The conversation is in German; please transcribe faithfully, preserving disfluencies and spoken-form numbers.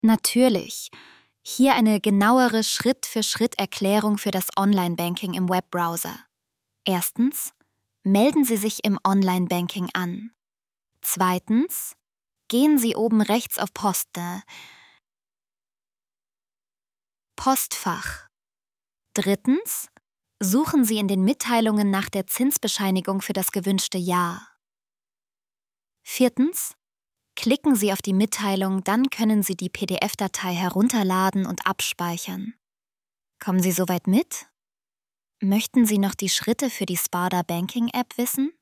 Natürlich. Hier eine genauere Schritt-für-Schritt-Erklärung für das Online-Banking im Webbrowser. Erstens, melden Sie sich im Online-Banking an. Zweitens, gehen Sie oben rechts auf Poste. Postfach. Drittens, suchen Sie in den Mitteilungen nach der Zinsbescheinigung für das gewünschte Jahr. Viertens, klicken Sie auf die Mitteilung, dann können Sie die P D F-Datei herunterladen und abspeichern. Kommen Sie soweit mit? Möchten Sie noch die Schritte für die Sparda Banking App wissen?